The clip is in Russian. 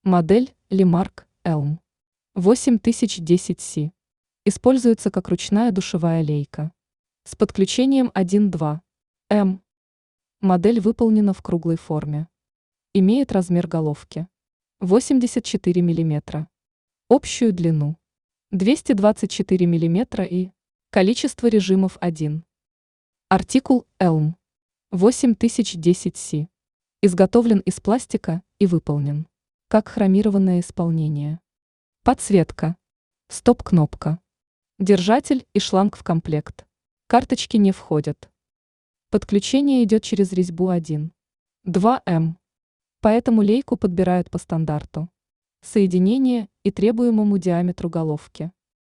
Модель Lemark Elm 8010C. Используется как ручная душевая лейка. С подключением 1.2 М. Модель выполнена в круглой форме. Имеет размер головки 84 мм. Общую длину 224 мм и количество режимов 1. Артикул Elm 8010C. Изготовлен из пластика и выполнен как хромированное исполнение. Подсветка. Стоп-кнопка. Держатель и шланг в комплект. Карточки не входят. Подключение идет через резьбу 1.2 М. Поэтому лейку подбирают по стандарту. Соединение и требуемому диаметру головки.